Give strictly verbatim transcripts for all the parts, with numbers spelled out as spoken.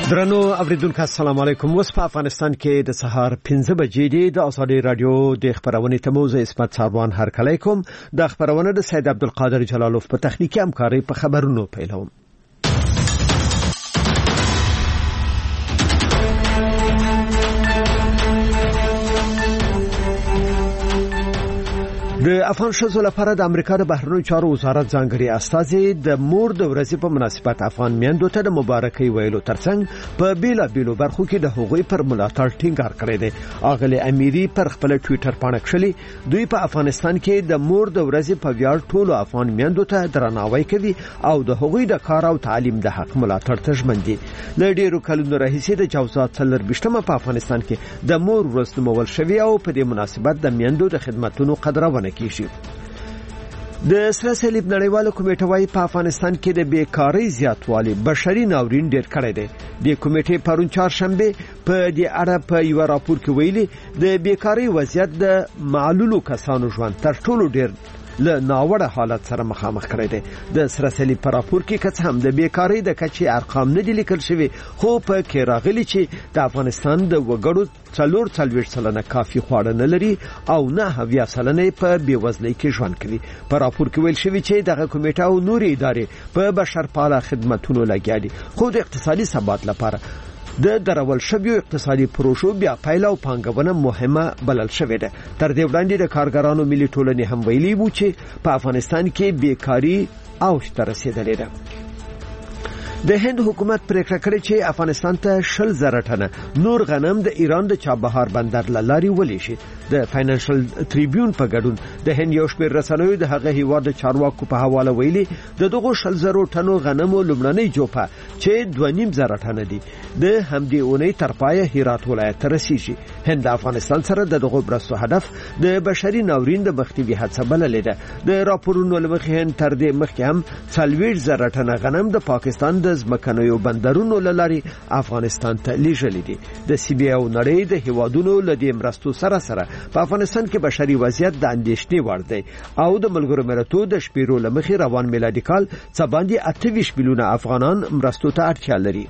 درنو اوریدونکو السلام علیکم. اوس په افغانستان کې د سهار پنځه بجې دي. د ازادي رادیو د خبرونې تموز اسمت ساروان هر کله کوم د خبرونه د سید عبدالقادر جلالوف په تخنیکی همکاري په خبرونو پیلوم. د افغان شذو لپاره د امریکا د بهرنیو چارو وزارت ځانګړي استازي د مور د ورځې په مناسبت افغان میندو ته د مبارکۍ ویلو ترڅنګ په بیلا بیلو برخو کې د حقوقي پر ملاتړ ټینګار کړی دی. اغلی امیری پر خپل ټوئیټر پاڼه کړی دوی په افغانستان کې د مور د ورځې په ویاړ ټولو افغان میندو ته درناوی کوي او د حقوقي د کار او تعلیم د حق ملاتړ ته ژمن دي. ل ډیرو کلونو راهیسې د جوزا څلور بشتمه په افغانستان کې د مور ورځ نومول شوی او په دې مناسبت د میندو د خدماتونو قدرونه کیږي. د سره صلیب نړیواله کمیټه وايي په افغانستان کې د بیکاری زیاتوالی بشري ناورین ډیر کړی دی. د کمیټې پرون چهارشنبه په دې اړه په یو راپور کې ویلي د بیکاری وضعیت د معلولو کسانو ژوند تر ټولو ډیر له ناوړه حالت سره مخامخ کړی دی. د سره صلیب په راپور کې کڅ هم د بیکاری د کچې ارقام نه دي لیکل شوی، خو په کې راغلي چې د افغانستان د وګړو څلور څلوېښت سلنه کافي خواړه نه لري او نه اویا سلنه په بیوزلۍ کې ژوند کوي. په راپور کې ویل شوی چې دغه کمیټه او نورې ادارې په بشرپاله خدماتونو لګیا دي، خو د اقتصادي ثبات لپاره د درول شویو اقتصادي پروژو بیا پیل او پانګونه مهمه بلل شوې ده. تر دې وړاندې د کارګرانو ملي ټولنې هم ویلي وو چې په افغانستان کې بیکاری اوج ته رسیدلې ده. د هند حکومت پریکړه کړې چې افغانستان ته شل زره ټنه نور غنم د ایران د چابهار بندر لاري ولې شي. د فاینانشل ټریبیون په ګډون د هند یو شمېر رسنیو د هغه هیواد د چارواکو په حواله ویلي د دغه شل زره ټنو غنمو لومړنۍ جوپه چې دوه نیم زره ټنه دي د همدې اونۍ تر پایه هرات ولایت ته رسیږي. هند د افغانستان سره د دغه برسو هدف د بشري ناورین د مخنیوي هڅه بللې ده. د راپورونو لمخې هند تر دې مخکې هم څلوېښت زره ټنه غنم د پاکستان د ځمکنیو بندرونو لاري افغانستان ته لیږلي دي. د سی بي او نړۍ د هیوادونو له دې مرستو سره سره په افغانستان کې بشري وضعیت د اندېښنې وړ دی او د ملګرو ملتونو د شمیرو لمخې روان میلادي کال څه باندې اته ویشت میلیونه افغانان مرستو ته اړتیا لري.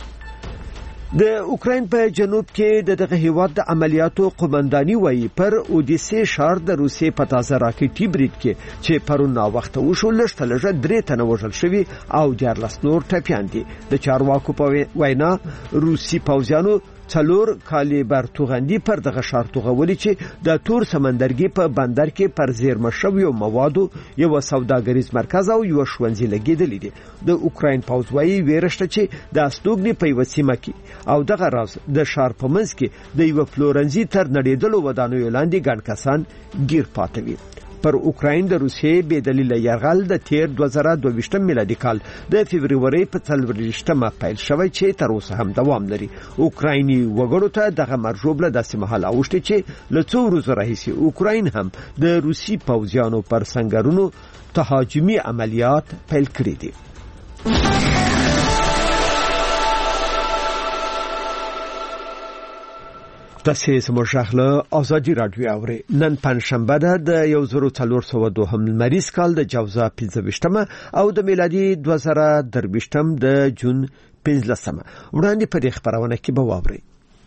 د اوکراین په جنوب کې د دغه هیواد د عملیاتو قومنداني وایي پر اودیسه ښار د روسیې په تازه راکټي برید کې چې پرون نا وخت وشو لږ تلجه درې تنه وژل شوي او دیارلس نور ټپیان دي. د چارواکو په وینا روسي پوځیانو څلور کالیبر توغندي پر دغه ښار توغولي چې د تور سمندرګي په بندر کې پر زیرمه شویو موادو یو سوداګریز مرکز او یو ښوونځی لګیدلی دي. د اوکراین پوځ وايي ویرشته چې د استوګنې په یو سیمه کې او دغه راز د ښار په منځ کې د یو فلورنزي تر نړیدلو ودانیو لاندې ګڼ کسان گیر پاتې وي. پر اوکراین د روسیې بې دلیل یرغل د تیر دوه زره دوه ویشتم میلادي کال د فبروري په څلورویشتمه پیل شوی چې تر اوسه هم دوام لري. اوکرایني وګړو ته دغه مرجوبله داسې مهال اوښتې چې له څو ورځو راهیسې اوکراین هم د روسي پوځیانو پر سنگرونو تهاجمي عملیات پیل کړي دي. تاسې زموږ غږ له ازادي رادیو اورئ. نن پنجشنبه ده د یو زر څلور سوه دوهم لمریز کال د جوزا پنځه ویشتمه او د میلادي دوه زره درویشتم د جون پنځلسمه. وړاندې په دې خبرونه کې به واورئ.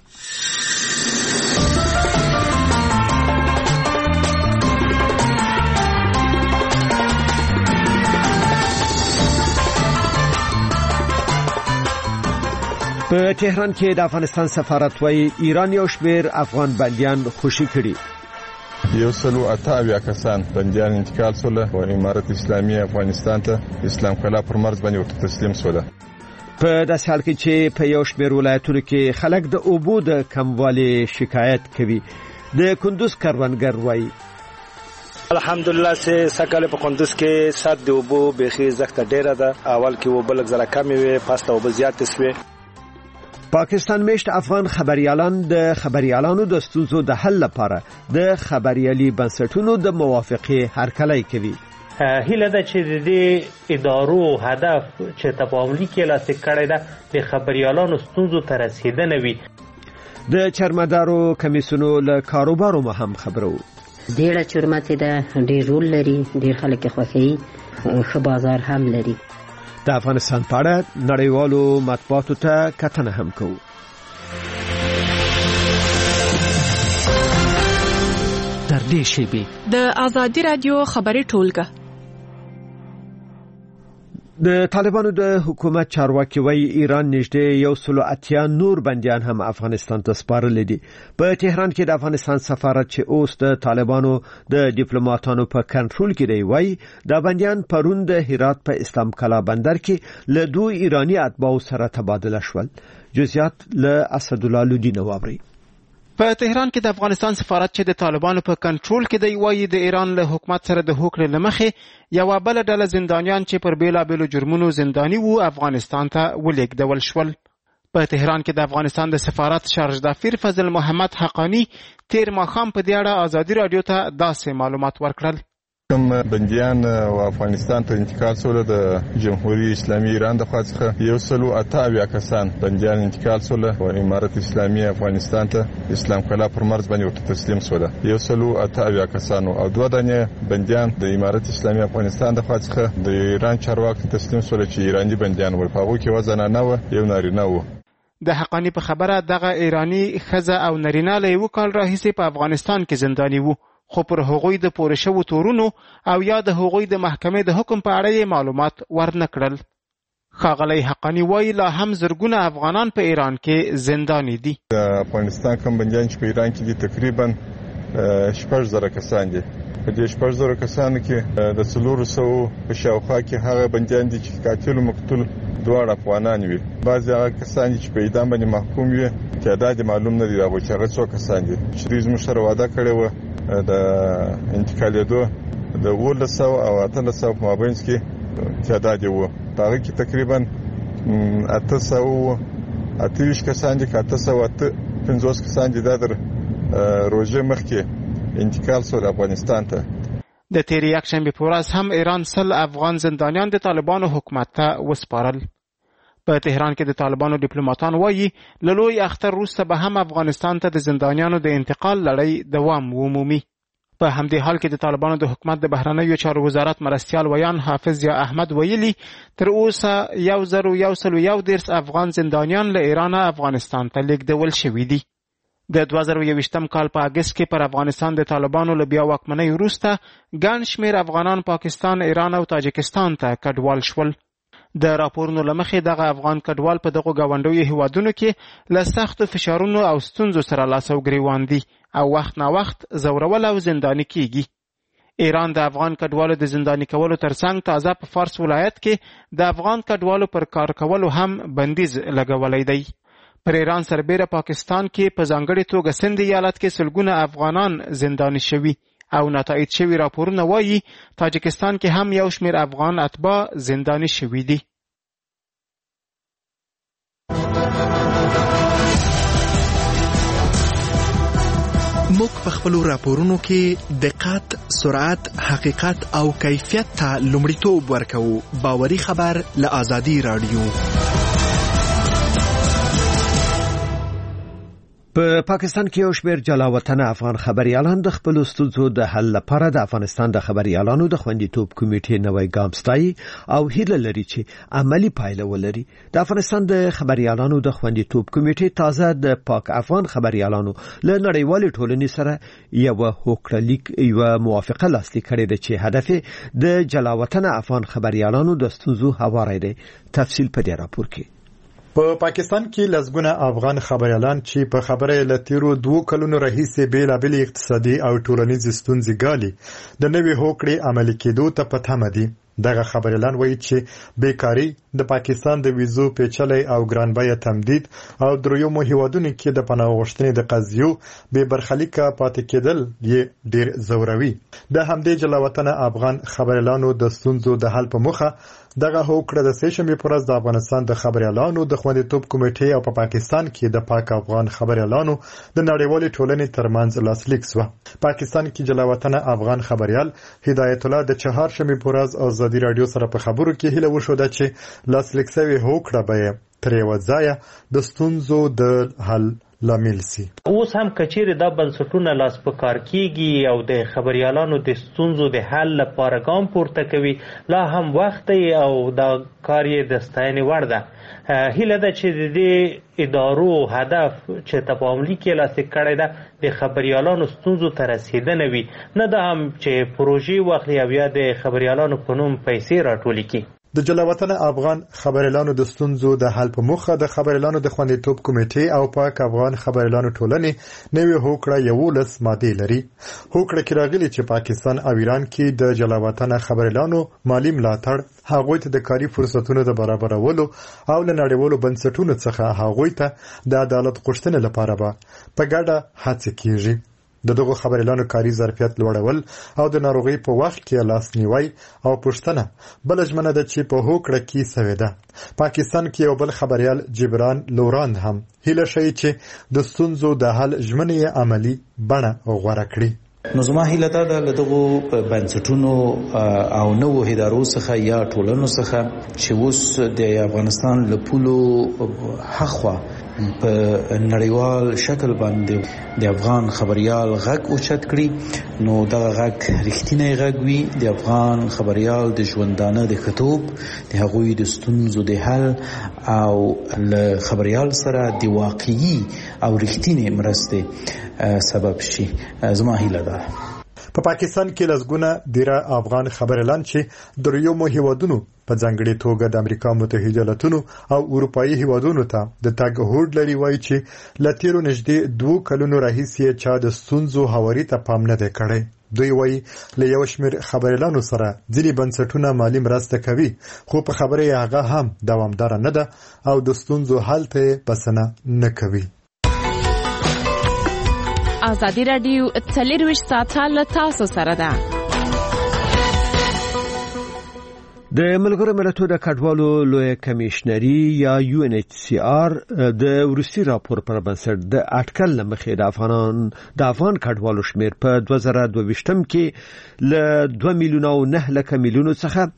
په تهران کې د افغانستان سفارت وايي ایران یو شمېر افغان بندیان خوشي کړي. یو سلو اته اویا کسان بندیان انتقال سوله او امارت اسلامي افغانستان ته اسلام کلا پر مرز باندې ورته تسلیم سوله. په داسې حال کې چې په یو شمېر ولایتونو کې خلک د اوبو د کموالي شکایت کوي. د کندوز کروندګر وايي الحمدلله سه سکهله په کندوز کې سات د اوبو بخي زخته ډیره ده. اول کې و بلک زره کمی وي، پاسته او زیات شوي. پاکستان میشت افغان خبريالان د خبريالانو د ستونزو د حل لپاره د خبريالي بنسټونو د موافقه هرکلی کوي. هیله ده چې د دې ادارو هدف چې تفاهمي کې لاسه کړی ده د خبريالانو ستونزو ته رسیدنه وي. د چرمدارو کمیسونو له کاروبارو مهم خبرو. ډیره چرمته ده، ډیر رول لري، ډیر خلک خوښي، ښه بازار هم لري. د د افغانستان په اړه نړیوالو مطبوعاتو ته کتنه هم کوو. تر دې شیبې د آزادي رادیو خبري ټولګه. د طالبانو د حکومت چارواکي وایي ایران نږدې یو سل او اتیا نور بندیان هم افغانستان ته سپارلي دي. په تهران کې د افغانستان سفارت چې اوس د طالبانو د ډیپلوماټانو په کنټرول کې دی وایي د بندیان پرون د هرات په اسلام کلا بندر کې له دوه ایرانی اتباعو سره تبادله شول. جزئیات له اسد الله لودی نوابري. په تهران کې د افغانستان سفارت چې د طالبانو په کنټرول کې دی وایي د ایران له حکومت سره د هوکړې لمخې یو بل ډله زندانیان چې پر بیلابېلو جرمونو زنداني وو افغانستان ته ولېږدول شول. په تهران کې د افغانستان د سفارت شارژ دافیر فضل محمد حقانی تیر ماښام په دې اړه آزادي رادیو ته داسې معلومات ورکړل. کوم بندیان و افغانستان ته انتقال شول د جمهوریت اسلامي ایران د خوا څخه یو سل او اته اویا کسان بندیان انتقال شول او امارت اسلامي افغانستان ته اسلام کلا پر مرز باندې ورته تسلیم شول. یو سل او اته اویا کسان او دوه دانه بندیان د امارت اسلامي افغانستان د خوا څخه د ایران چارواکو تسلیم شول چې ایرانی بندیان ول. په هغه کې وزن نه و یو نارینه و. د حقانی په خبره دغه ایرانی خزه او نارینه له یو کال راهیسې په افغانستان کې زنداني وو، خو پر هغوی د پوره شوو تورونو او یا د هغوی د محکمې د حکم په اړه معلومات ورنه کړل. ښاغلی حقانی وایي لا هم زرګونه افغانان په ایران کې زنداني دي. د افغانستان کوم بندیان چې په ایران کې دي تقریبا شپږ زره کسان دي. په دې شپږ زره کسانو کې د څلورو سوو په شاوخوا کې هغه بندیان دي چې قاتل او مقتول دواړه افغانان وي. بعضې هغه کسان چې په اعدام باندې محکوم وي تعداد معلوم نه دی راغلی چې هغه څو کسان دي. چې دوی زموږ سره وعده کړې وه د انتقالېدو د اوولس سوه او اتلس سوه په مابینځ کې تعداد یې و. په هغه کې تقریبا اته سوه اته ویشت کسان دي که اته سوه اته پنځوس کسان دي دا در روژې مخکې انتقال شول افغانستان ته. د تیرې یکشنبې په ورځ هم ایران سل افغان زندانیان د طالبانو حکومت ته وسپارل. په تهران کې د طالبانو ډیپلوماټان وایي له لوی اختر وروسته به هم افغانستان ته د زندانیانو د انتقال لړۍ دوام ومومي. په همدې حال کې د طالبانو د حکومت د بهرنیو چارو وزارت مرستیال ویان حافظ یا احمد ویلي تر اوسه یو زر او یو سل او یو دېرش افغان زندانیان له ایران افغانستان ته لیږدول شوي دي. د دوه زره یوویشتم کال په اګست کې پر افغانستان د طالبانو له بیا واکمنۍ وروسته ګڼ شمېر افغانان پاکستان، ایران او تاجکستان ته کډوال شول. د راپورونو له مخې دغه افغان کډوال په دغو ګاونډیو هیوادونو کې له سختو فشارونو او ستونزو سره لاس او ګریوان دي او وخت نا وخت زورول او زنداني کیږي. ایران د افغان کډوالو د زنداني کولو ترڅنګ تازه په فارس ولایت کې د افغان کډوالو پر کار کولو هم بندیز لګولی دی. پر ایران سربیره پاکستان کې په ځانګړې توګه سند ایالت کې سلګونه افغانان زنداني شوي او نتایج شوي راپورونه وایي تاجکستان کې هم یو شمېر افغان اتباع زنداني شوي دي. موږ په خپلو راپورونو کې دقت، سرعت، حقیقت او کیفیت ته لومړیتوب ورکوو. باوري خبر له آزادي رادیو. په پاکستان کې یو شمېر جلاوطنه افغان خبريالان د خپل ستونزو د حل لپاره د افغانستان د خبريالانو د خوندیتوب کمیټې نوی ګام ستایي او هیله لري چې عملی پایله ولري. د افغانستان د خبريالانو د خوندیتوب کمیټې تازه د پاک افغان خبريالانو له نړیوالې ټولنې سره یو هوکړه لیک یو موافقه لاسلیک کړې ده چې هدف د جلاوطنه افغان خبريالانو د ستونزو هواری دی. تفصیل په دې راپور کې. په پاکستان کې لږونه افغان خبريالان چې په خبره لتیرو دوه کلونو راهیسې بیلابل اقتصادي او ټولنیز ستونزې ګالي د نوې هوکړې عملي کېدو ته په تمه دي. دغه خبريالان وایي چې بیکاری د پاکستان د ویزو پیچلې او ګران بیه تمدید او دریمو هیوادونو کې د پناه غوښتنې د قضیو به برخلیکه پاتې کېدل یې ډیر زوروي. د همدې جلاوطنه افغان خبريالانو د ستونزو د حل په موخه دغه هوکړه د سېشنبې پر ورځ د افغانستان د خبريالانو د خوندیتوب کمیټې او په پاکستان کې د پاک افغان خبريالانو د نړیوالې ټولنې ترمنځ لاسلیک شو. پاکستان کې جلاوطنه افغان خبريال هدایت الله د چهارشنبې پر ورځ آزادي رادیو سره په خبرو کې هیله وشوده چې لاسلیک شوی هوکړه به تر یو ځایه د ستونزو د حل لامل سي. اوس هم کچېرې دا بنسټونه لاس په کار کیږي او د خبريالانو د ستونزو د حل لپاره ګام پورته کوي، لا هم وخت دی او دا کار یې د ستاینې وړ ده. هیله ده چې د دې ادارو هدف چې تفاهمي کې لاسلیک کړی ده د خبريالانو ستونزو ته رسیدنه وي، نه ده هم چې پروژې واخلي او یا د خبريالانو په نوم پیسې راټولې کړي. د جلاوطن افغان خبريالانو د ستونزو د حل په موخه د خبريالانو د خوندیتوب کمیټې او پاک افغان خبريالانو ټولنې نوې هوکړه یولس ماده لري. هوکړه کې راغلي چې پاکستان او ایران کې د جلاوطن خبريالانو مالی ملاتړ، هغوی ته د کاري فرصتونو د برابرولو او له نړیوالو بنسټونو څخه هغوی ته د عدالت غوښتنې لپاره به په ګډه هڅه کیږي. د دغو خبريالانو کاري ظرفیت لوړول او د ناروغي په وخت کې لاسنیوي او پوښتنه بل ژمنه ده چې په هوکړه کې سوې ده. پاکستان کې یو بل خبريال جبران لوراند هم هیله شي چې د ستونزو د حل ژمنې عملی بڼه غوړه کړي. نو زما هیله دا ده له دغو بنسټونو او نوو ادارو څخه یا ټولنو څخه چې اوس د افغانستان له پولو هخوا په نړیوال شکل باندې د افغان خبريال غږ اوچت کړي، نو دا غږ رښتینی غږ وي د افغان خبريال د ژوندانه د خطوب د هغوی د ستونزو د حل او له خبريال سره د واقعي او رښتینی مرستې سبب شي. زما هیله ده. په پاکستان کې لږونه ډیره افغان خبريالان چې د ریومو هیوادونو په ځانګړي توګه د امریکا متحده ایالاتونو او اروپאי هیوادونو ته د تګ هوډ لري، وایي چې له تیرو نږدې دوه کلونو راهیسې چا د ستونزو هواري ته پام نه دی کړی. دوی وایي له یو شمېر خبريالانو سره ځینې بنسټونه مالی مرسته کوي، خو په خبره یې هغه هم دوامدار نه ده او د ستونزو حل ته بسنه نه کوي. ازادي رادیو څلورویشت ساعته له تاسو سره ده. د ملګرو ملتونو د کډوالو لوی کمیشنري یا یو ان ایچ سی آر د ورسي راپور پر بنسټ د اټکل لمخې د افغان د افغان کډوالو شمیر په دوه زره دوه ویشتم کې ل دوه میلیونه او نه لک میلیونو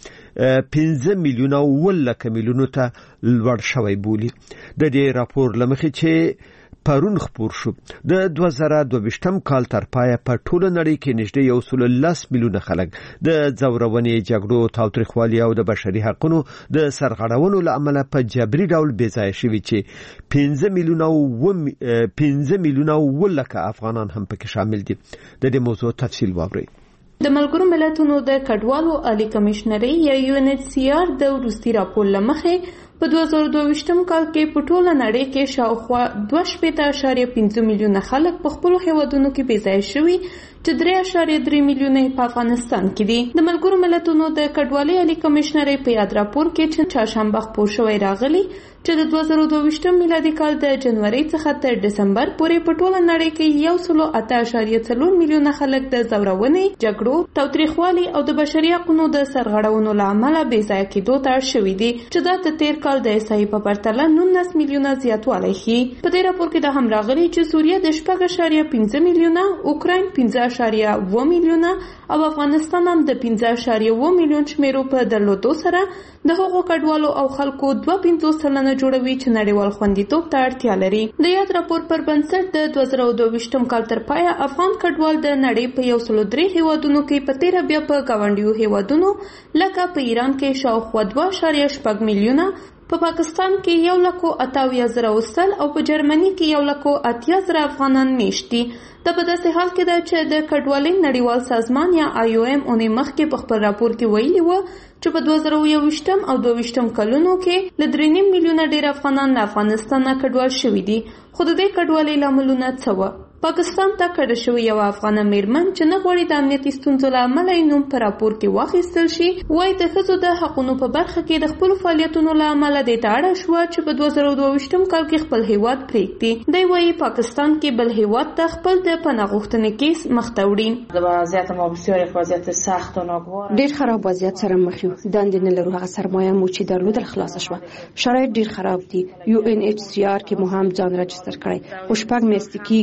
څخه پنځه میلیونه او لک میلیونو ته لوړ شوی بولی. د دې راپور لمخې چې پرون خبر شو د دوه زره دوه ویشتم کال تر پایه په ټوله نړۍ کې نږدې یو سل لس میلیونه خلک د ځورونې، جګړو، تاوتریخوالي او د بشري حقوقو د سرغړونو له امله په جبري ډول بې ځایه شوي چې پنځه میلیونه او پنځه میلیونه او لک افغانان هم پکې شامل دي. د دې موضوع تفصیل واورئ. د ملګرو ملتونو د کډوالو عالی کمیشنري یا یو ان ایچ سی آر د ورستي راپور لمخې په دوه زره دوه ویشتم کال کې په ټوله نړۍ کې شاوخوا دوه شپېته اعشاریه پنځه میلیونه خلک په خپلو هیوادونو کې بې ځایه شوي چې درې اعشاریه درې میلیونه په افغانستان کې دي. د ملګرو ملتونو د کډوالۍ عالی کمیشنري په یاد راپور کې چې چهارشنبه خپور شوی راغلی چې د دوه زره دوه ویشتم میلادي کال د جنوري څخه تر دسمبر پورې په ټوله نړۍ کې یو سل اته اعشاریه څلور میلیونه خلک د ځورونې، جګړو، تاوتریخوالي او د بشري حقوقو د سرغړونو له امله بې ځایه کېدو ته اړ شوي دي چې دا د تیر کال د احصایې په پرتله نولس میلیونه زیاتوالی ښیي. په دې راپور کې دا هم راغلي چې سوریه د شپږ اعشاریه پنځه میلیونه، اوکراین پنځه اعشاریه اوه میلیونه او افغانستان هم د پنځه اعشاریه اوه میلیون شمیرو په درلودو سره د هغو کډوالو او خلکو دوه پنځوس سلنه جوړوي چې نړیوال خوندیتوب ته اړتیا لري. د یاد راپور پر بنسټ د دوه زره دوه ویشتم کال تر پایه افغان کډوال د نړۍ په یو سل درې هیوادونو کې په تیره بیا په ګاونډیو هیوادونو لکه په ایران کې شاوخوا دوه اعشاریه شپږ میلیونه، په پاکستان کې یو لک اته اویا زره وسل او په جرمني کې یو لک اتیا زره افغانان میشت دي. دا په داسې حال کې ده چې د کډوالۍ نړیوال سازمان یا آی او ایم اونې مخکې په خپل راپور کې ویلي و چې په دوه زره یو ویشتم او دوه ویشتم کلونو کې له درې نیم میلیونه ډیر افغانان له افغانستان نه کډوال شوي دي. خو د دې کډوالۍ لاملونه څه وو؟ پاکستان ته کډه شوې یوه افغانه میرمن چې نه غواړي د امنیتي ستونزو له امله یې نوم په راپور کې واخیستل شي، وایي د ښځو د حقونو په برخه کې د خپلو فعالیتونو له امله دې ته اړه شوه چې په دوه زره دوه ویشتم کال کې خپل هیواد پرېږدي. دی وایي پاکستان کې بل هیواد ته خپل د پناه غوښتنې کیس مخته وړي. د وضعیت ما بسیار یک وضعیت سخت و ناگوار، ډیر خراب وضعیت سره مخ یو. دندې نه لرو، هغه سرمایه مو چې درلودل خلاص شوه. شرایط ډیر خراب دي. یو ان ایچ سی آر کې مو هم ځان رجستر کړی، خو شپږ میاشتې کېږي چې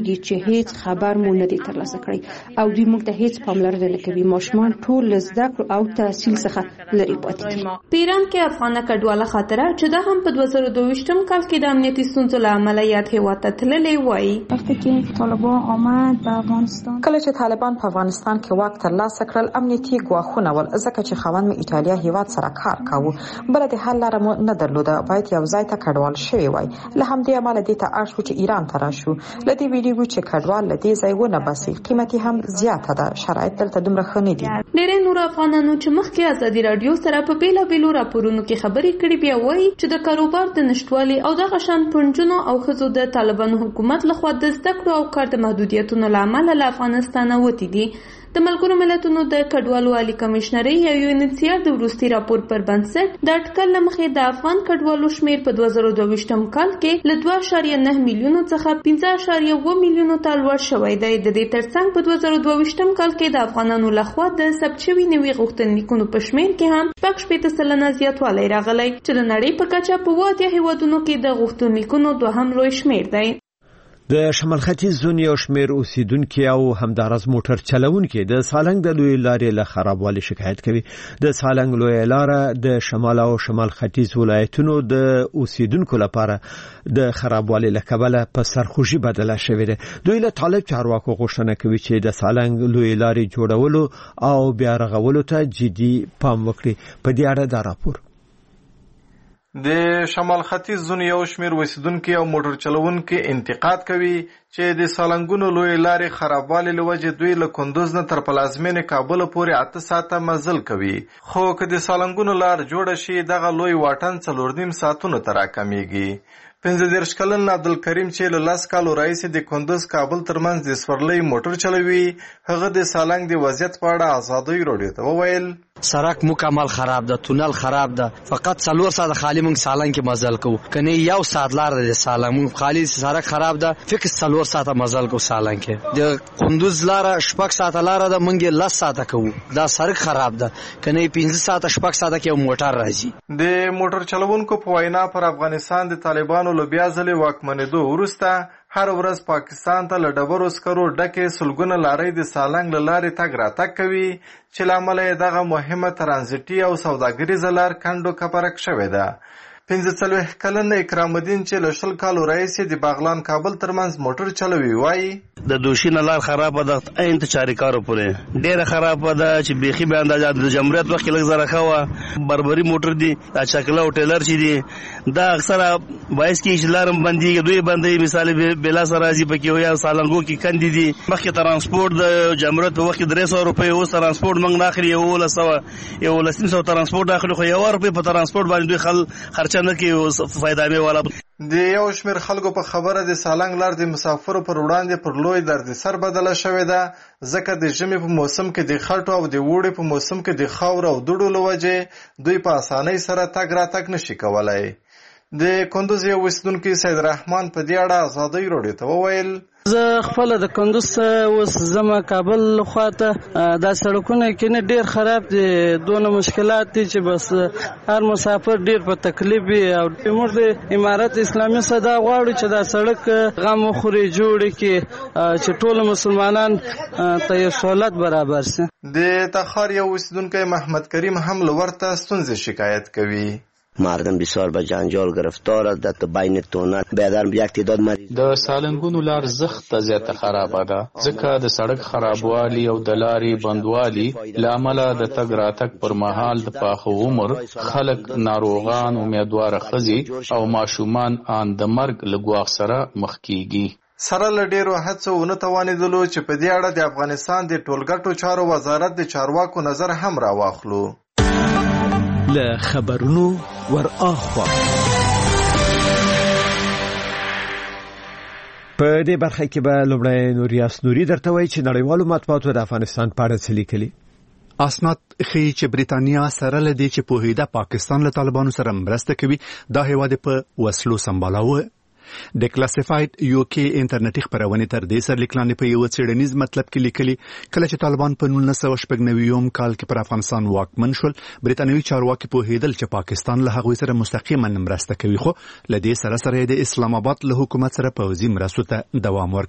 هیڅ خبر مو نه دی ترلاسه کړی او دوی موږ ته هیڅ پاملرنه نه کوي. ماشومان ټول له زده کړو او تحصیل څخه لرې پاتې دي. په ایران کې افغانه کډواله خاطره چې دا هم په دوه زره دوه ویشتم کال کې د امنیتي ستونزو له امله یاد هېواد ته تللی وایي. وقتی که طالبان آمد په افغانستان کله چې طالبان په افغانستان کې واک ترلاسه کړل امنیتي ګواښونه ول ځکه چې خاوند مې ایټالیا هېواد سره کار کاوه. بله د حل لاره مو نه درلوده، باید یو ځای ته کډوال شوی وای. له همدې امله دې ته اړ شو چې ایران ته راشو. له دې ویډیو چې کډوال له دې ځای ونه باسي قیمتي هم زیاته ده، شرایط دلته دومره ښه نه دي. ډېری نور افغانانو چې مخکې ازادي راډیو سره په بیلابیلو راپورونو کې خبرې کړې بیا وایي چې د کاروبار د نشټوالي او دغه شان پنځونو او ښځو د طالبانو حکومت لخوا د زده کړو او کار د محدودیتونو له امله له افغانستانه وتې دي. د ملګرو ملتونو د کډوالو عالی کمشنرۍ یا یو ان ایچ سی آر د وروستي راپور پر بنسټ د اټکل له مخې د افغان کډوالو شمیر په دوه زره دوه ویشتم کال کې له دوه اعشاریه نه میلیونو څخه پنځه اعشاریه اووه میلیونو ته لوړ شوی دی. د دې ترڅنګ په دوه زره دوه ویشتم کال کې د افغانانو لخوا د ثبت شوي نوي غوښتنلیکونو په شمیر کې هم شپږ شپېته سلنه زیاتوالی راغلی چې د نړۍ په کچه په اووه اتیا هېوادونو کې د غوښتنلیکونو دوهم لوی شمیر دی. د شمال ختیځ زون یو شمېر اوسیدونکي او همدارس موټر چلوونکي د سالنګ د لوی لارې له خرابوالي شکایت کوي. د سالنګ لوی لاره د شمال او شمال ختیځ ولایتونو د اوسیدونکو لپاره د خرابوالي له کبله په سرخوشي بدله شوې ده. دوی له طالب چارواکو غوښتنه کوي چې د سالنګ لوی لارې جوړولو او بیا رغولو ته جدي پام وکړي. په دې اړه دا راپور د شمال ختیځ زون یو شمیر اوسیدونکي او موټر چلوونکي انتقاد کوي چې د سالنګونو لوی لارې خرابوالي له وجې دوی له کندوز نه تر پلازمینې کابل پورې اته ساعته مزل کوي. خو که د سالنګونو لار جوړه شي دغه لوی واټن څلور نیم ساعتونو ته راکمیږي. پنځه دېرش کلن عبدالکریم چې له لس کالو راهیسې د کندوز کابل ترمنځ د سورلۍ موټر چلوي هغه د سالنګ د وضعیت په اړه ازادۍ راډیو ته وویل سړک مکمل خراب ده، تونل خراب ده، فقط څلور ساعته خالی موږ سالنګ کې مزل کوو. کنه یو ساعت لار ده سالنګ موږ خالی سړک خراب ده فکر څلور ساعته مزل کوو سالنګ کې. د کندوز لار شپږ ساعته لار ده موږ لس ساعته کوو. دا سړک خراب ده کنه پنځه ساعته شپږ ساعته کې موټر راځي. د موټر چلوونکو په وینا پر افغانستان د طالبانو له بیا ځلې واکمنېدو وروسته هر ورځ پاکستان ته له ډبرو سکرو ډکې سلګونه لارۍ د سالنګ له لارې تګ راتګ کوي چې له امله یې دغه مهمه ترانزیټي او سوداګریزه لار کنډو کپرک شوې ده. پنځه څلوېښت کلن اکرام الدین چې له شل کالو راهیسې د باغلان کابل ترمنځ موټر چلوي وایي د دوشینه لار خرابه ده عین ته چاریکارو پورې ډېره خرابه ده چې بیخي به اندازه د جمهوریت وخت کې لږ زره ښه وه. بربري موټر دي دا چکله او ټیلر چې دي دا اکثره باعث کېږي چې لار هم بندېږي دوی بندوي. مثال بلاسه راځي پکې یا سالنګو کې کندې دي. مخکې ترانسپورټ د جمهوریت په وخت کې درې سوه روپۍ اوس ترانسپورټ موږ نه اخلي یولس سوه یولس نیم سوه ترانسپورټ اخلي خو یوه روپۍ په ترانسپورټ باندې دوی خل خرچه نه کوي فایده والا. د یو شمیر خلکو په خبره د سالنګ لار د مسافرو پر وړاندې پر لوی دردسر بدله شوې ده ځکه د ژمي په موسم کې د خټو او د اوړي په موسم کې د خاورو او دوړو له وجې دوی په اسانۍ سره تګ راتګ نشي کولای. د کندوز یو اوسیدونکي سید رحمان په دې اړه ازادۍ راډیو ته وویل زه خپل د کندوز اوس زما کابل خواته دا سړکونه کې نه ډیر خراب دي، دونه مشکلات دي چې بس هر مسافر ډیر په تکلیف وي او موږ د امارت اسلامي صدا غواړو چې دا سړک غم وخوري جوړ کړي چې ټول مسلمانان ته یو سہولت برابر شي. د تخار یو اوسیدونکی محمد کریم هم له ورته ستونزې شکایت کوي. مردم بسیار به جنجال گرفتار است. بین تونل بیادر یک تعداد مریض د سالنګونو لار زخت زیاته خرابه ده ځکه د سړک خرابوالي او د لارې بندوالي له امله د تګ راتګ پر مهال د پاخه عمر خلک ناروغان امیدواره ښځې او ماشومان ان د مرګ له ګواښ سره مخ کیږي. سره له ډیرو هڅو ونه توانېدلو چې په دې اړه د افغانستان د ټولګټو چارو وزارت د چارواکو نظر هم راواخلو. له خبرونو ور اخوا په دې برخه کې به لومړی نوریاس نوري درته وایي چې نړیوالو مطبوعاتو د افغانستان په اړه څه لیکلي. اسناد ښیي چې بریتانیا سره له دې چې پوهېده پاکستان له طالبانو سره مرسته کوي دا هیواد په وسلو سمبالاوه. د کلاسیفاید یو کې انټرنیټي خبرونه تر دې سره لیکلانې په یو څېړنیز مطلب کې لیکلي کله چې طالبان په نولس سوه شپږ نوي کال کې پر افغانستان واکمن شول بریتانوي چارواکي پوهېدل چې پاکستان له هغوی سره مستقیما مرسته کوي خو له دې سره سره د اسلام آباد له حکومت سره پوځي مرستو ته دوام ورکړ.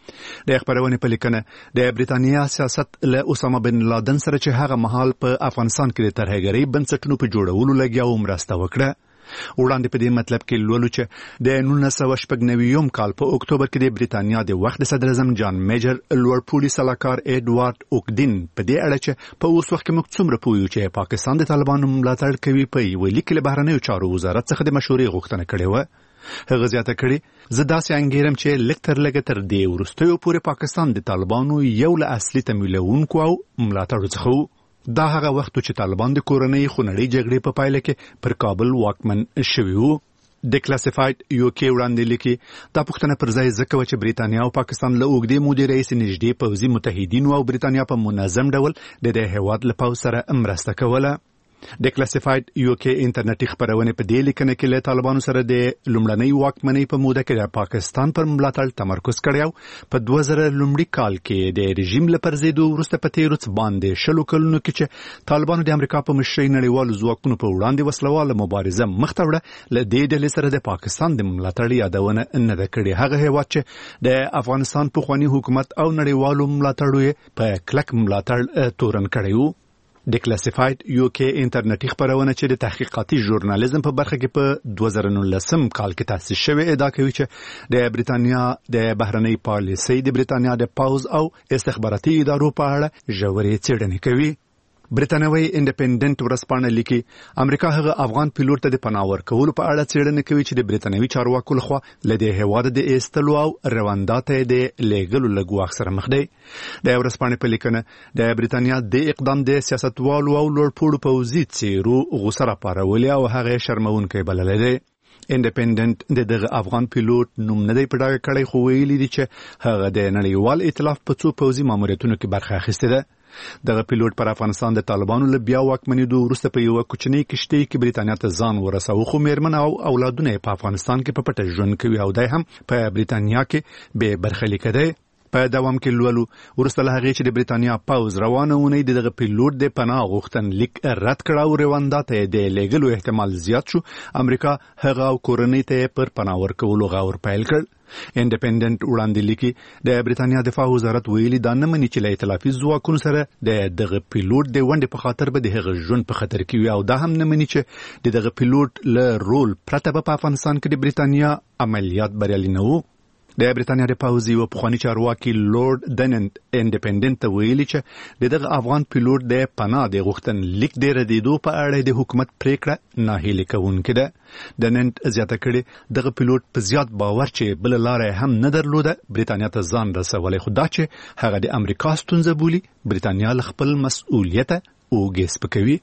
د خبرونه په لیکنه د بریتانیا سیاست له اسامه بن لادن سره چې هغه مهال په افغانستان کې د ترهګرۍ بنسټونو په جوړولو لګیا و مرسته وکړه. وړاندې په دې مطلب کې لولو چې د نولس سوه شپږ نوي کال په اکتوبر کې د بریتانیا د وخت صدر اعظم جان میجر لوړ پوړي سلاکار ایډوارډ اوکدین په دې اړه چې په اوس وخت کې موږ څومره پوهیو چې پاکستان د طالبانو ملاتړ کوي په یوه لیک له بهرنیو چارو وزارت څخه د مشورې غوښتنه کړې وه. هغه زیاته کړې زه داسې انګیرم چې لږ تر لږه تر دې وروستیو پورې پاکستان د طالبانو یو له اصلي تمویلونکو او ملاتړو څخه و. دا هغه وخت چې طالبان د کورنۍ خونړۍ جګړې په پایله کې پر کابل واکمن شوي وو. د کلاسیفاید یو کې وړاندې لیکي دا پوښتنه پر ځای ځکه چې بریتانیا او پاکستان له اوږدې مودې راهیسې نږدې پوځي متحدینو او بریتانیا په منظم ډول د دې هېواد له پوځ سره مرسته کوله. د کلاسیفاید یو کې انټرنیټي خبرونه په دې لیکنه کې له طالبانو سره د لومړنۍ واکمنۍ په موده کې د پاکستان پر ملاتړ تمرکز کړی او په دوه زره لومړي کال کې د رژیم له پرځېدو وروسته په تېرو څه باندې شلو کلونو کې چې طالبانو د امریکا په مشرۍ نړیوالو ځواکونو په وړاندې وسلواله مبارزه مخ ته وړه له دې ډلې سره د پاکستان د ملاتړ یادونه نه ده کړې. هغه هېواد چې د افغانستان پخواني حکومت او نړیوالو ملاتړو یې په کلک ملاتړ تورن کړی و. د کلاسیفاید یو کې انټرنیټي خبرونه چې د تحقیقاتي ژورنالیزم په برخه کې په دوه زره نولس کال کې تاسیس شوې ادعا کوي چې د بریتانیا د بهرنۍ پالیسۍ د بریتانیا د پوځ او استخباراتي ادارو په اړه ژورې څېړنې کوي. بریتانوي انډیپندنت ورځپاڼه لیکي امریکا هغه افغان پیلوټ ته د پناه ورکولو په اړه څېړنه کوي چې د بریتانوي چارواکو لخوا له دې هېواده د ایستلو او رواندا ته د لیږلو له ګواښ سره مخ دی. د ورځپاڼې په لیکنه د بریتانیا د اقدام د سیاستوالو او لوړپوړو پوځي څېرو غوسه راپارولې او هغه شرمونکی بللی دی. انډیپندنت د دغه افغان پیلوټ نوم نه دی په ډاګه کړی خو ویلي دي چې هغه د نړیوال ائتلاف په څو پوځي ماموریتونو کې برخه اخیستې ده. دغه پیلوټ پر افغانستان د طالبانو له بیا واکمنېدو وروسته په یوه کوچنۍ کشتۍ کې بریتانیا ته ځان ورساوه خو مېرمن او اولادونه یې په افغانستان کې په پټه ژوند کوي او دی هم په بریتانیا کې بې برخلیکه دی. په دوام کې لولو وروسته له هغې چې د بریتانیا پوځ روانه اونۍ د دغه پیلوټ د پناه غوښتنلیک رد کړه او رواندا ته یې د لیږلو احتمال زیات شو، امریکا هغه او کورنۍ ته یې پر پناه ورکولو غور پیل کړ. انډیپندنت وړاندې لیکي د بریتانیا دفاع وزارت ویلي دا نه مني چې له ائتلافي ځواکونو سره د دغه پیلوټ د ونډې په خاطر به د هغه ژوند په خطر کې وي او دا هم نه مني چې د دغه پیلوټ له رول پرته به په افغانستان کې د بریتانیا عملیات بریالي نه وو. د بریتانیا د پوځ یو پخواني چارواکي لورد دننت انډیپندنت ته ویلي چې د دغه افغان پیلوټ د پناه د غوښتنلیک د ردېدو په اړه د حکومت پریکړه ناهیلې کوونکې ده. دننت زیاته کړې دغه پیلوټ په زیات باور چې بله لاره هم نه درلوده بریتانیا ته ځان رسولی، خو دا چې هغه د امریکا ستونزه بولي بریتانیا له خپل مسؤلیته اوږې سپکوي.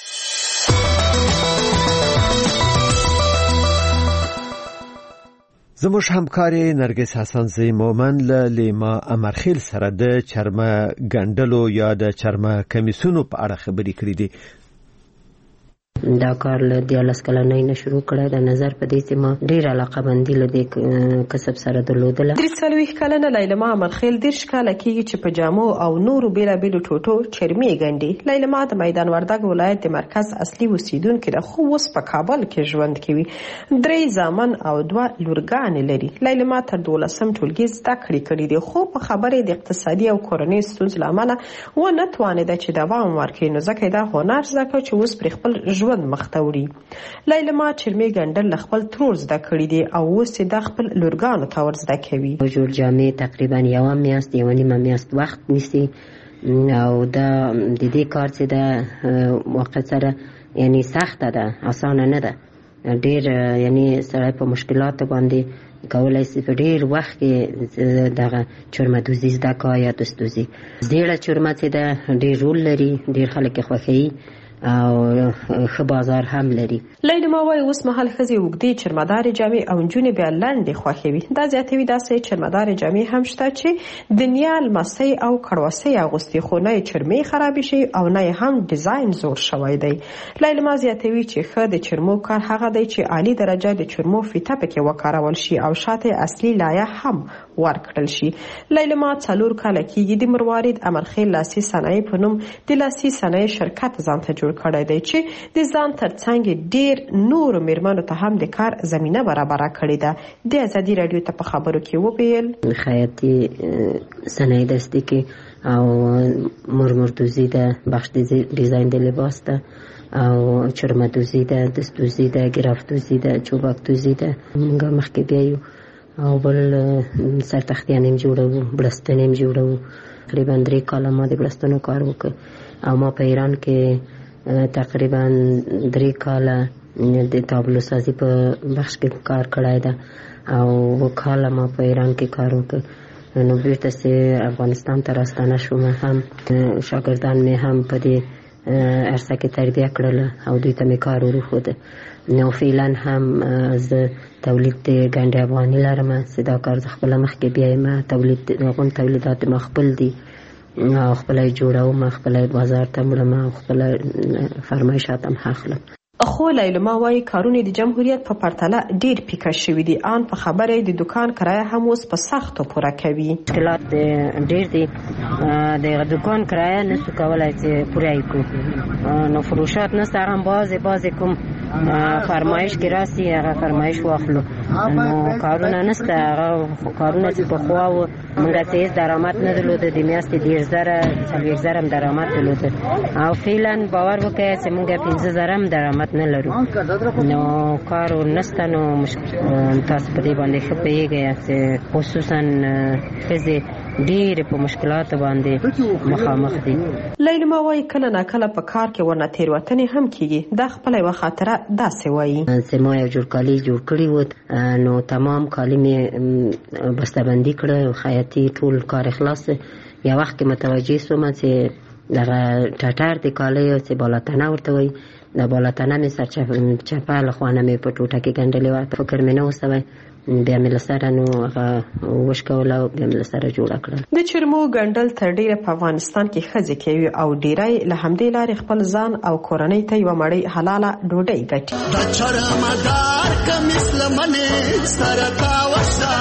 زموږ همکاري نرګس حسن زی مومن له لیما امرخیل سره د چرمه ګنډلو یا د چرمه کمیسونو په اړه خبرې کړې دي. دا کار له دیارلس کلنۍ نه شروع کړی د نظر په دې چې ما ډېر علاقه مندي له دې کسب سره درلودله. درې څلوېښت کلنه لیلما امرخیل دېرش کاله کېږي چې په جامو او نورو بېلابېلو ټوټو چرمې ګنډي. لیلما د میدان وردګ ولایت د مرکز اصلي اوسیدونکې ده خو اوس په کابل کې ژوند کوي. درې زامن او دوه لورګانې لري. لیلما تر دولسم ټولګي زده کړې کړي دي خو په خبرې د اقتصادي او کورنۍ ستونزو له امله ونه توانېده چې دوام ورکړي، نو ځکه یې دا هنر زده کړ چې اوس پرې خپل ژوند مخته وړي. لیلما چرمې ګنډل له خپل ترور زده کړي دي او اوس یې دا خپل لورګانو ته ور زده کوي. جوړ جامې تقریبا یوه میاشت یوه نیمه میاشت وخت نیسي او دا د دې کار چې ده واقع سره یعنی سخته ده، اسانه نه ده. ډېر یعنی سړی په مشکلاتو باندې کولای شي په ډېر وخت کې دغه چرمه دوزي زده کړي یا دستوزي. زیړه چرمه چې ده ډېر رول لري، ډېر خلک یې خوښوي او ښه بازار هم لري. لیلما وایي اوس مهال ښځې اوږدې چرمدارې جامې او نجونې بیا لنډې خوښوي. دا زیاتوي داسې چرمدارې جامې هم شته چې د نیا لمسۍ او کړوسۍ اغوستي خو نه یې چرمې خرابې شي او نه یې هم ډیزاین زوړ شوی دی. لیلما زیاتوي چې ښه د چرمو کار هغه دی چې عالي درجه د چرمو فیته پکې وکارول شي او شاته اصلي لایه هم ورکړل شي. لیلما څلور کاله کېږي د مروارید امرخیل لاسي صنایع په نوم د لاسي صنایع شرکت ځان ته جوړ جوړ کړی دی چې د ځان ترڅنګ ډیر نور میرمنو ته هم د کار زمینه برابره کړې ده. د ازادي راډیو ته په خبرو کې وویل خیاطي صنایع دستي کې او مرمردوزي ده، بخش ډیزاین د لباس ده او چرمدوزي ده، دستوزي ده، ګرافدوزي ده، چوبکدوزي ده. موږ مخکې بیا یو او بل سرتختیان هم جوړوو، بړستن هم جوړوو. تقریبا درې کاله ما د بړستنو کار وکړ او ما په ایران کې تقریبا درې کاله د تابلو سازي په بخش کې کار کړی ده او اووه کاله ما په ایران کې کار وکړ. نو بیرته چې افغانستان ته راستانه شوم، هم شاګردان مې هم په دې عرصه کې تربیه کړله او دوی ته مې کار وروښوده. نو فعلا هم زه تولید د ګنډې افغاني لرم چې دا کار زه خپله مخکې بیایم. تولید هغوم تولیدات ما خپل دي او خپله یې جوړوم، خپله یې بازار ته وړم او خپله فرمایشات هم اخلم. خو لیلما وایي کارونه د جمهوریت په پرتله ډیر پیکه شوي دي. آن په خبره د دکان کرایه هم اوس په سختو پوره کوي. مشکلات ډیر دي، د دکان کرایه نشو کولی چې پوره یې کړو. نو فروشات نشته، هغه بعضې بعضې کوم فرمایش کې راسي هغه فرمایش واخلو. نو کارونه نشته، هغه کارونه چې پخوا وو موږ ته هېڅ درآمد نه درلوده، د میاشتې دېرش زره څلوېښت زره هم درآمد درلوده او فعلا باور وکړئ چې موږ پنځه زره هم درآمد نه لرو. نو کار نشته. نو تاسو په دې باندې ښه پوهېږئ چې خصوصا ښځې ډېرې په مشکلاتو باندې مخامخ دي. لیلما وایي کله ناکله په کار کې ورنه تېروتنې هم کېږي. دا خپله یوه خاطره داسې وایي چې ما یو جوړ کالي جوړ کړي وو، نو تمام کالي مې بسته‌بندي کړه، خیاطي ټول کار خلاص. یو وخت کې متوجه شوم چې دغه ټټر د کالیو چې بالاتنه ورته وایي، د بالاتنه مې سرچپه له خوا نه مې په ټوټه کې ګنډلې وه. فکر مې نه و سوی، بیا مې له سره نو هغه وشکوله او بیا مې له سره جوړه کړل. د چرمو ګنډل تر ډیره په افغانستان کې ښځې کوي او ډیری له همدې لارې خپل ځان او کورنۍ ته یوه مړۍ حلاله ډوډۍ ګټي. د چرمدار کمیس لمنې سره تاوشه،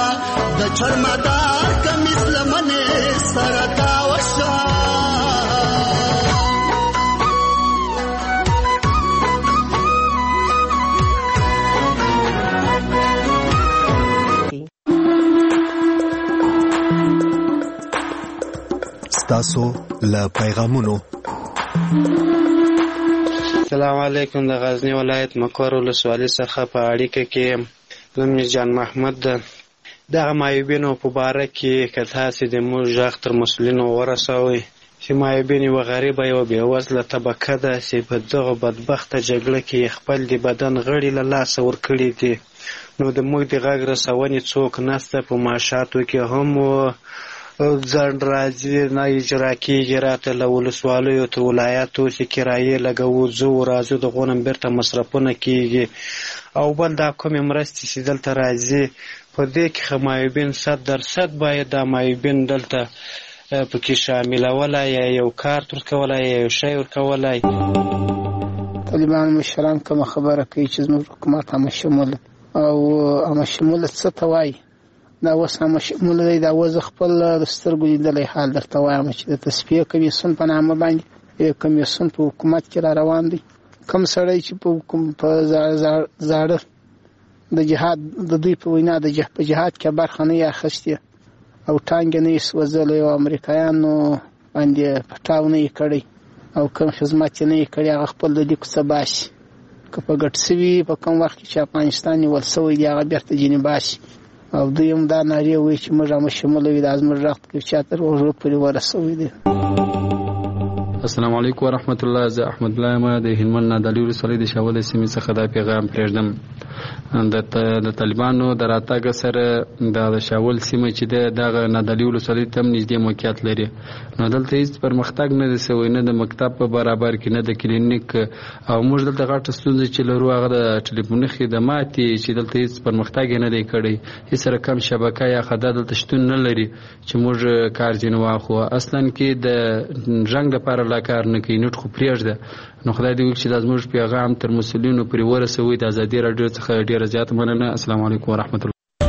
د چرمدار کمیس لمنې سره تاوشه. تاسو له پیغامونو. السلام علیکم. د غزنی ولایت مکور ولسوالۍ څخه په اړیکه کې زم جان محمد ده. دغه معیوبینو په باره کې که تاسې د موږ غږ تر مسؤلینو ورسوئ چې معیوبین یوه غریبه یوه بېوزله طبقه ده چې په دغه بدبخته جګړه کې خپل د بدن غړي له لاسه ورکړي دي. نو د موږ د غږ رسونې څوک نشته. په معاشاتو کې هم ځنډ راځي، نه اجرا کېږي. راته له ولسوالیو تر ولایاتو چې کرایې لګوو، ځو راځو، دغو نه بیرته مصرفونه کېږي. او بل دا کومې مرستې چې دلته راځي په دې کې ښه معیوبین صد درصد باید دا معیوبین دلته پکې شاملولی، یا یو کار ورکولی، یا یو شی ورکولی. طالبان مشران کومه خبره کوي چې زموږ حکومت عامه شموله او عامه شموله څه ته وایي؟ دا اوس عامه شموله دی. دا اوس خپل د سترګو لیدلی حال درته وایم چې د تصفیې کمیسیون په نامه باندې یو کمیسیون په حکومت کې را روان دی. کوم سړی چې په زاړه د جهاد د دوی په وینا د په جهاد کې برخه نه یې اخیستې او ټانګې نه یې سوځلی او امریکایانو باندې پټاو نه یې کړی او کوم خدمت یې نه یې کړی، هغه خپل د لیکو څه باسي. که په ګټ سوي په کوم وخت کې چې افغانستان نیول سوی دی هغه بیرته ځینې باسي. او دوی هم دا نارې وایي چې موږ عامه شموله وي، دا زموږ غږ کې چا تر غوږو پورې ورسوی دی. السلام علیکم ورحمت الله. زه احمد الله یم د هلمند نادعلي ولسوالۍ د شاولې سیمې څخه دا پیغام پرېږدم. د طالبانو د راتګ سره د شاول سیمه چې ده دغه نادعلي ولسوالۍ ته هم نږدې موقعیت لري. نو دلته هېڅ پرمختګ نه دی سوی، نه د مکتب په برابر کې، نه د کلینیک. او موږ دلته غټه ستونزه چې لرو هغه د ټلیفوني خدمات چې دلته هېڅ پرمختګ یې نه دی کړی. هېڅ رقم شبکه یا خدا دلته شتون نه لري چې موږ کار ځینې واخلو. اصلا کې د رنګ لپاره لا کار نه کوي، نټ خو پرېږده. نو خدای دې وکړي چې دا زموږ پیغام تر مسؤلینو پورې ورسوي. د ازادي راډیو څخه ډېره زیاته مننه. السلام علیکم ورحمت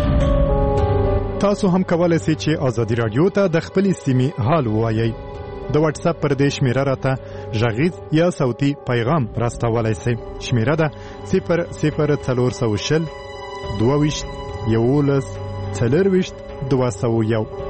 الله. تاسو هم کولای شئ چې ازادي راډیو ته د خپلې سیمې حال ووایئ. د واتس اپ پر دې شمیره راته غږیز یا صوتي پیغام راستولای شئ. شمیره ده صفر صفر څلور سوه شل دوه ویشت یولس څلور ویشت دوه سوه یو.